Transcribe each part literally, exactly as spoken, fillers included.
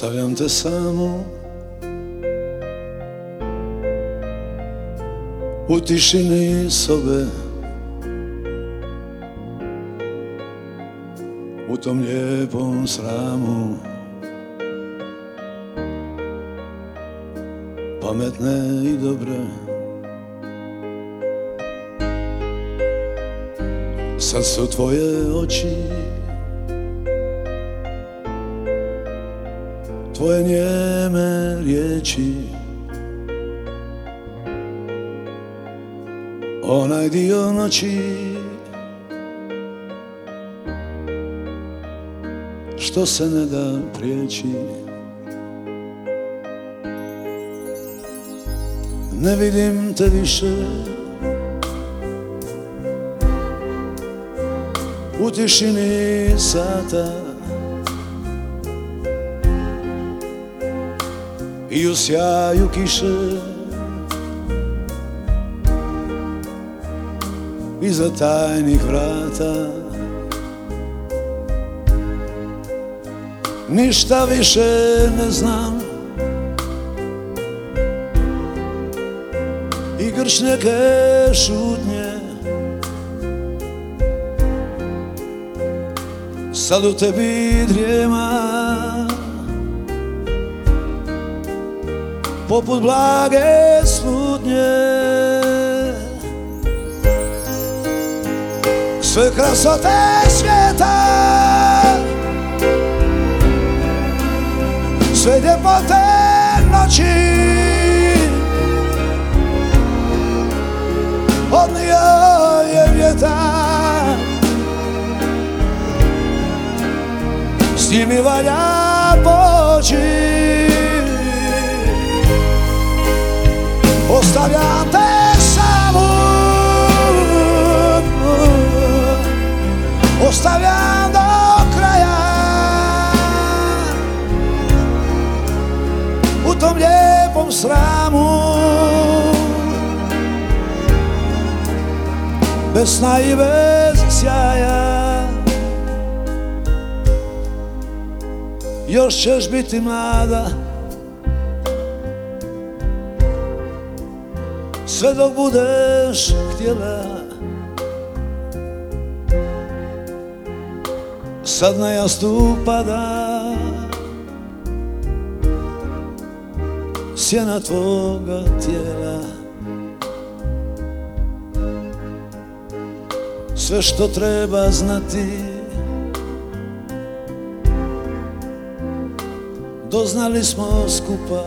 Ostavljam te samu u tišini sobe, u tom lijepom sramu, pametne i dobre. Sad su tvoje oči, tvoje njeme riječi, onaj dio noći što se ne da prijeći. Ne vidim te više u tišini sata i u sjaju kiše iza tajnih vrata. Ništa više ne znam i grč neke šutnje sad u tebi drijema, poput blage slutnje. Sve krasote svijeta, sve ljepote noći odnio je vjetar, s njim mi valja poći. Ostavljam te samu, ostavljam do kraja u tom lijepom sramu, bez sna i bez sjaja. Još ćeš biti mlada sve dok budeš htjela. Sad na jastuk pada sjena tvoga tijela. Sve što treba znati doznali smo skupa.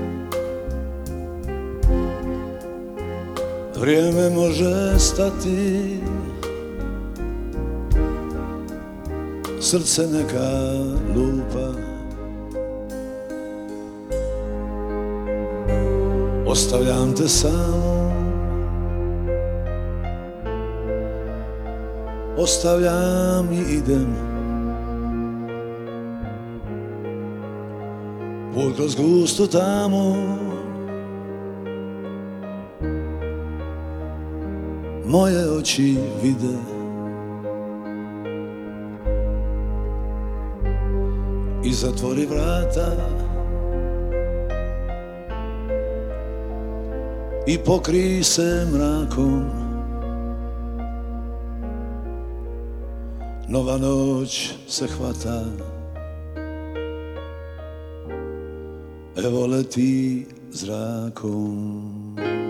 Vrijeme može stati, srce neka lupa. Ostavljam te samu, ostavljam i idem put kroz gustu tamu. Moje oči vide i zatvori vrata i pokri se mrakom. Nova noć se hvata, evo leti zrakom.